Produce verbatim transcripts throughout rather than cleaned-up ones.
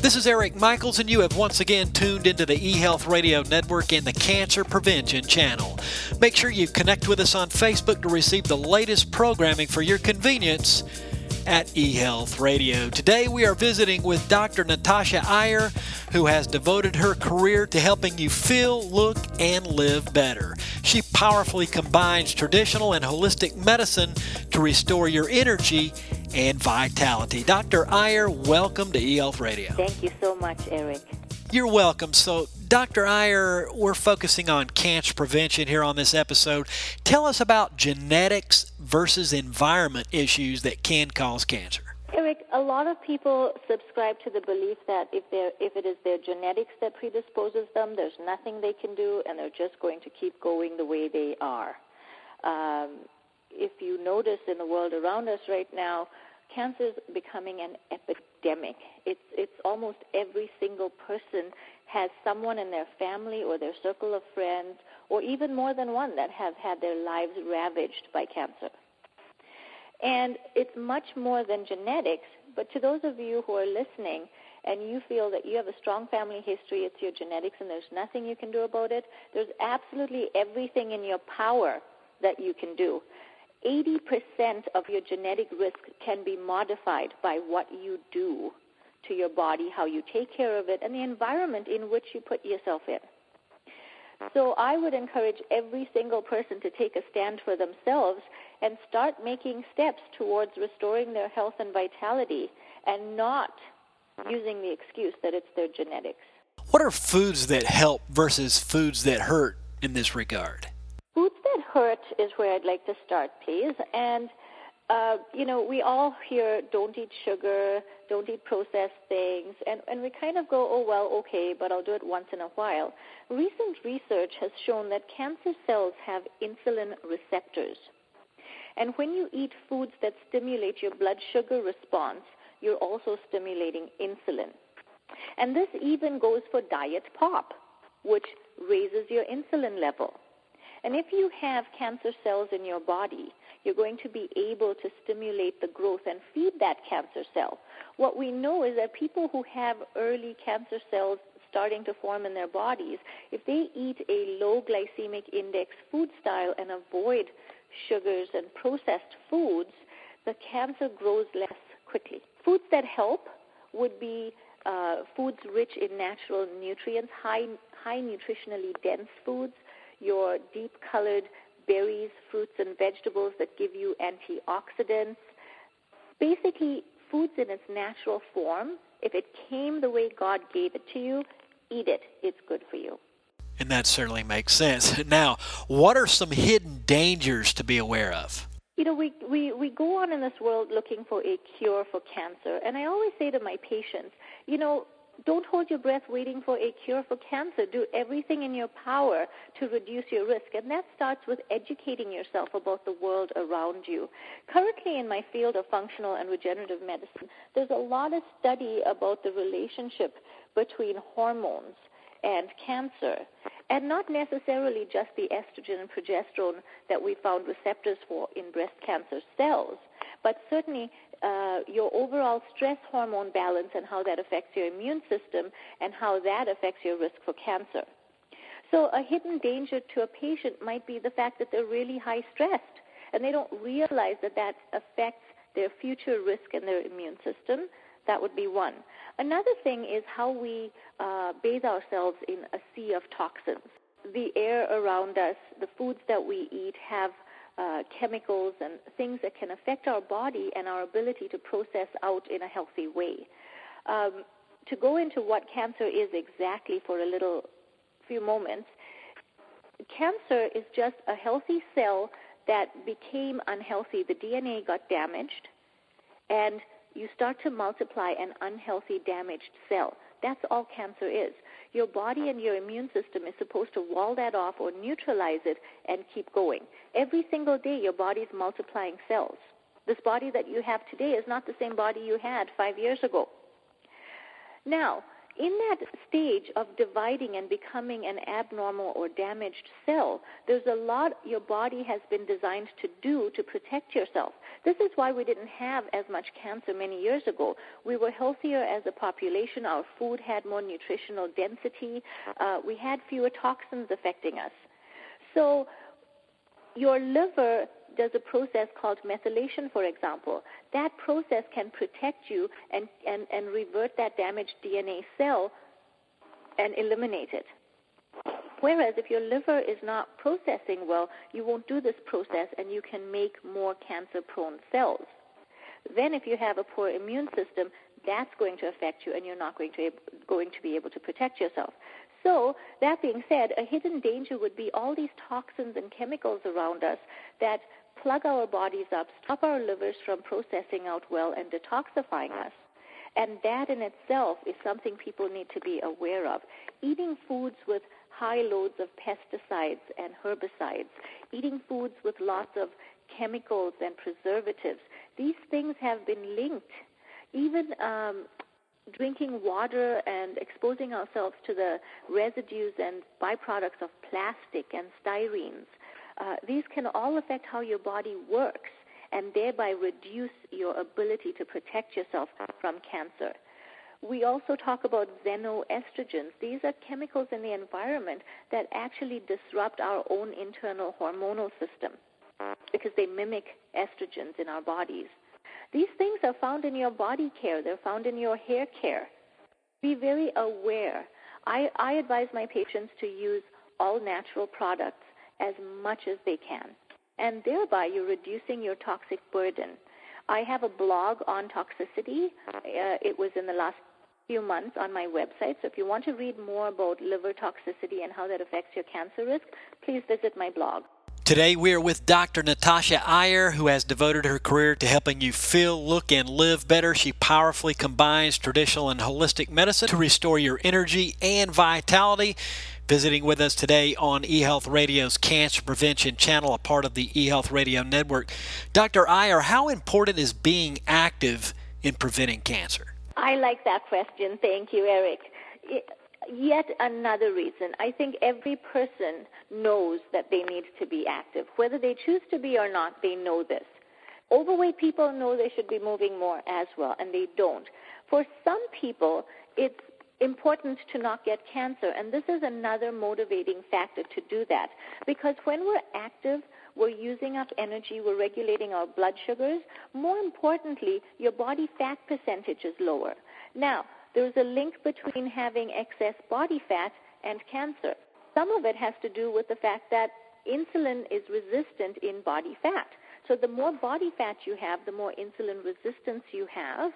This is Eric Michaels, and you have once again tuned into the eHealth Radio Network and the Cancer Prevention Channel. Make sure you connect with us on Facebook to receive the latest programming for your convenience at eHealth Radio. Today we are visiting with Doctor Natasha Iyer, who has devoted her career to helping you feel, look, and live better. She powerfully combines traditional and holistic medicine to restore your energy and vitality. Doctor Iyer, welcome to eHealth Radio. Thank you so much, Eric. You're welcome. So, Doctor Iyer, we're focusing on cancer prevention here on this episode. Tell us about genetics versus environment issues that can cause cancer. Eric, a lot of people subscribe to the belief that if they're, if it is their genetics that predisposes them, there's nothing they can do, and they're just going to keep going the way they are. Um, if you notice in the world around us right now, cancer is becoming an epidemic. It's it's almost every single person has someone in their family or their circle of friends, or even more than one, that have had their lives ravaged by cancer. And it's much more than genetics, but to those of you who are listening and you feel that you have a strong family history, it's your genetics and there's nothing you can do about it, there's absolutely everything in your power that you can do. eighty percent of your genetic risk can be modified by what you do to your body, how you take care of it, and the environment in which you put yourself in. So I would encourage every single person to take a stand for themselves and start making steps towards restoring their health and vitality and not using the excuse that it's their genetics. What are foods that help versus foods that hurt in this regard? Foods that hurt is where I'd like to start, please. And, uh, you know, we all hear don't eat sugar, don't eat processed things, and, and we kind of go, oh, well, okay, but I'll do it once in a while. Recent research has shown that cancer cells have insulin receptors. And when you eat foods that stimulate your blood sugar response, you're also stimulating insulin. And this even goes for diet pop, which raises your insulin level. And if you have cancer cells in your body, you're going to be able to stimulate the growth and feed that cancer cell. What we know is that people who have early cancer cells starting to form in their bodies, if they eat a low glycemic index food style and avoid sugars and processed foods, the cancer grows less quickly. Foods that help would be uh, foods rich in natural nutrients, high, high nutritionally dense foods, your deep-colored berries, fruits, and vegetables that give you antioxidants. Basically, foods in its natural form. If it came the way God gave it to you, eat it. It's good for you. And that certainly makes sense. Now, what are some hidden dangers to be aware of? You know, we, we, we go on in this world looking for a cure for cancer. And I always say to my patients, you know, don't hold your breath waiting for a cure for cancer. Do everything in your power to reduce your risk. And that starts with educating yourself about the world around you. Currently in my field of functional and regenerative medicine, there's a lot of study about the relationship between hormones and cancer, and not necessarily just the estrogen and progesterone that we found receptors for in breast cancer cells, but certainly uh, your overall stress hormone balance and how that affects your immune system and how that affects your risk for cancer. So a hidden danger to a patient might be the fact that they're really high stressed, and they don't realize that that affects their future risk in their immune system. That would be one. Another thing is how we uh, bathe ourselves in a sea of toxins. The air around us, the foods that we eat have uh, chemicals and things that can affect our body and our ability to process out in a healthy way. Um, to go into what cancer is exactly for a little few moments, cancer is just a healthy cell that became unhealthy. The D N A got damaged, and you start to multiply an unhealthy, damaged cell. That's all cancer is. Your body and your immune system is supposed to wall that off or neutralize it and keep going. Every single day, your body's multiplying cells. This body that you have today is not the same body you had five years ago. Now, in that stage of dividing and becoming an abnormal or damaged cell, there's a lot your body has been designed to do to protect yourself. This is why we didn't have as much cancer many years ago. We were healthier as a population. Our food had more nutritional density. Uh, we had fewer toxins affecting us. So your liver does a process called methylation, for example. That process can protect you and, and, and revert that damaged D N A cell and eliminate it. Whereas if your liver is not processing well, you won't do this process and you can make more cancer-prone cells. Then if you have a poor immune system, that's going to affect you and you're not going to, going to be able to protect yourself. So, that being said, a hidden danger would be all these toxins and chemicals around us that plug our bodies up, stop our livers from processing out well and detoxifying us. And that in itself is something people need to be aware of. Eating foods with high loads of pesticides and herbicides, eating foods with lots of chemicals and preservatives, these things have been linked. Even um, drinking water and exposing ourselves to the residues and byproducts of plastic and styrenes, uh, these can all affect how your body works and thereby reduce your ability to protect yourself from cancer. We also talk about xenoestrogens. These are chemicals in the environment that actually disrupt our own internal hormonal system because they mimic estrogens in our bodies. These things are found in your body care. They're found in your hair care. Be very aware. I, I advise my patients to use all natural products as much as they can, and thereby you're reducing your toxic burden. I have a blog on toxicity. Uh, it was in the last few months on my website, so if you want to read more about liver toxicity and how that affects your cancer risk, please visit my blog. Today we are with Doctor Natasha Iyer, who has devoted her career to helping you feel, look, and live better. She powerfully combines traditional and holistic medicine to restore your energy and vitality. Visiting with us today on eHealth Radio's Cancer Prevention Channel, a part of the eHealth Radio Network. Doctor Iyer, how important is being active in preventing cancer? I like that question. Thank you, Eric. It, Yet another reason. I think every person knows that they need to be active. Whether they choose to be or not, they know this. Overweight people know they should be moving more as well, and they don't. For some people, it's important to not get cancer, and this is another motivating factor to do that. Because when we're active, we're using up energy, we're regulating our blood sugars. More importantly, your body fat percentage is lower. Now, there's a link between having excess body fat and cancer. Some of it has to do with the fact that insulin is resistant in body fat. So the more body fat you have, the more insulin resistance you have.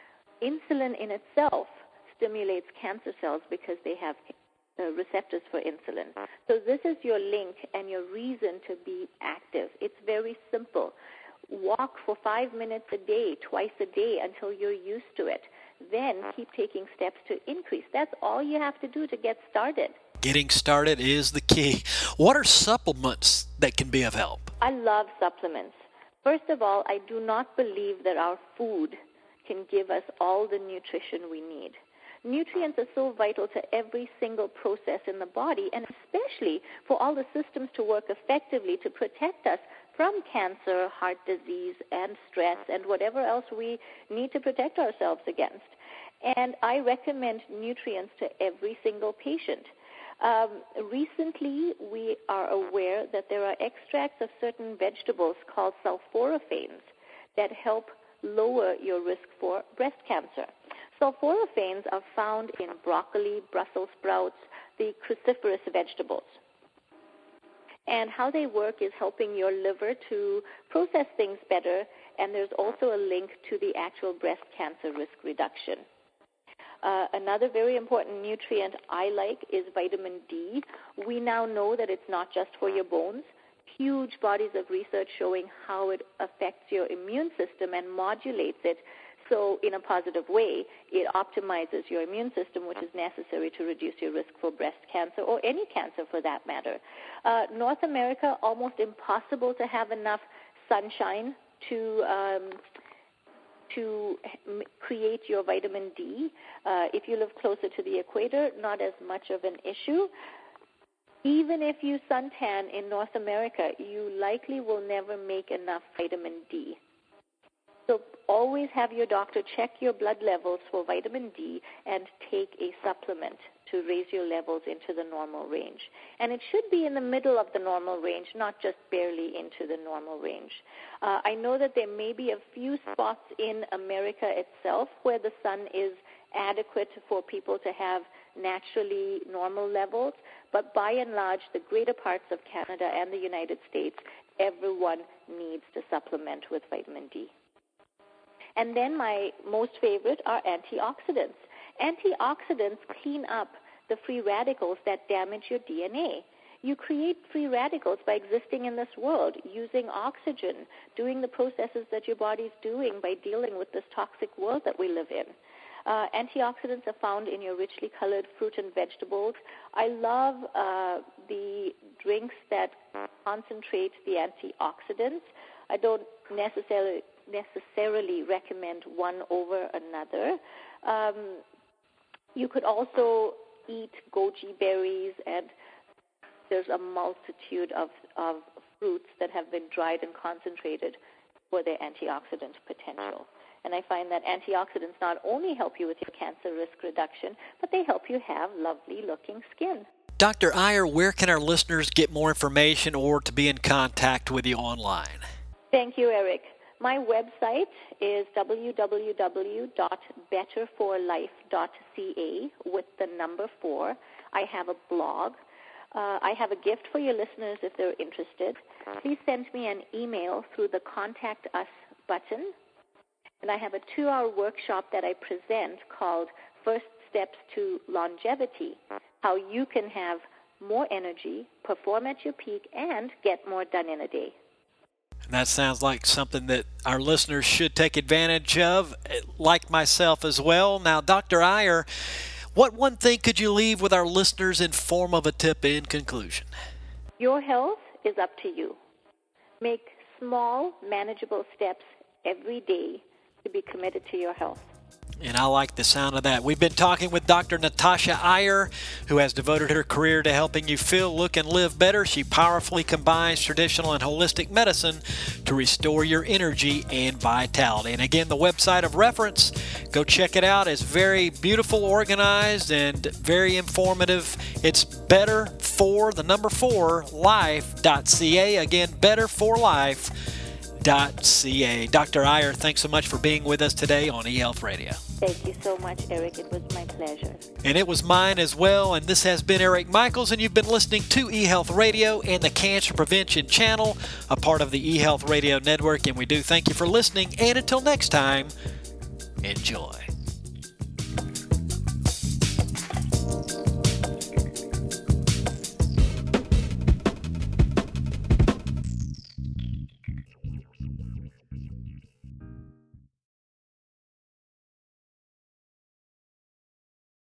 Insulin in itself stimulates cancer cells because they have uh, receptors for insulin. So this is your link and your reason to be active. It's very simple. Walk for five minutes a day, twice a day until you're used to it. Then keep taking steps to increase. That's all you have to do to get started. Getting started is the key. What are supplements that can be of help? I love supplements. First of all, I do not believe that our food can give us all the nutrition we need. Nutrients are so vital to every single process in the body, and especially for all the systems to work effectively to protect us from cancer, heart disease, and stress, and whatever else we need to protect ourselves against. And I recommend nutrients to every single patient. Um, recently, we are aware that there are extracts of certain vegetables called sulforaphanes that help lower your risk for breast cancer. Sulforaphanes are found in broccoli, Brussels sprouts, the cruciferous vegetables. And how they work is helping your liver to process things better, and there's also a link to the actual breast cancer risk reduction. Uh, another very important nutrient I like is vitamin D. We now know that it's not just for your bones. Huge bodies of research showing how it affects your immune system and modulates it. So in a positive way, it optimizes your immune system, which is necessary to reduce your risk for breast cancer or any cancer for that matter. Uh, North America, almost impossible to have enough sunshine to um, to create your vitamin D. Uh, if you live closer to the equator, not as much of an issue. Even if you suntan in North America, you likely will never make enough vitamin D. So always have your doctor check your blood levels for vitamin D and take a supplement to raise your levels into the normal range. And it should be in the middle of the normal range, not just barely into the normal range. Uh, I know that there may be a few spots in America itself where the sun is adequate for people to have naturally normal levels, but by and large, the greater parts of Canada and the United States, everyone needs to supplement with vitamin D. And then my most favorite are antioxidants. Antioxidants clean up the free radicals that damage your D N A. You create free radicals by existing in this world, using oxygen, doing the processes that your body's doing by dealing with this toxic world that we live in. Uh, antioxidants are found in your richly colored fruit and vegetables. I love uh, the drinks that concentrate the antioxidants. I don't necessarily necessarily recommend one over another. Um, you could also eat goji berries, and there's a multitude of, of fruits that have been dried and concentrated for their antioxidant potential. And I find that antioxidants not only help you with your cancer risk reduction, but they help you have lovely-looking skin. Doctor Iyer, where can our listeners get more information or to be in contact with you online? Thank you, Eric. My website is w w w dot better for life dot c a with the number four. I have a blog. Uh, I have a gift for your listeners if they're interested. Please send me an email through the Contact Us button. And I have a two-hour workshop that I present called First Steps to Longevity, how you can have more energy, perform at your peak, and get more done in a day. And that sounds like something that our listeners should take advantage of, like myself as well. Now, Doctor Iyer, what one thing could you leave with our listeners in form of a tip in conclusion? Your health is up to you. Make small, manageable steps every day to be committed to your health. And I like the sound of that. We've been talking with Doctor Natasha Iyer, who has devoted her career to helping you feel, look, and live better. She powerfully combines traditional and holistic medicine to restore your energy and vitality. And again, the website of reference, go check it out. It's very beautiful, organized, and very informative. It's better for, the number four, life dot c a. Again, better for life dot c a. Doctor Iyer, thanks so much for being with us today on eHealth Radio. Thank you so much, Eric. It was my pleasure. And it was mine as well. And this has been Eric Michaels, and you've been listening to eHealth Radio and the Cancer Prevention Channel, a part of the eHealth Radio Network. And we do thank you for listening. And until next time, enjoy.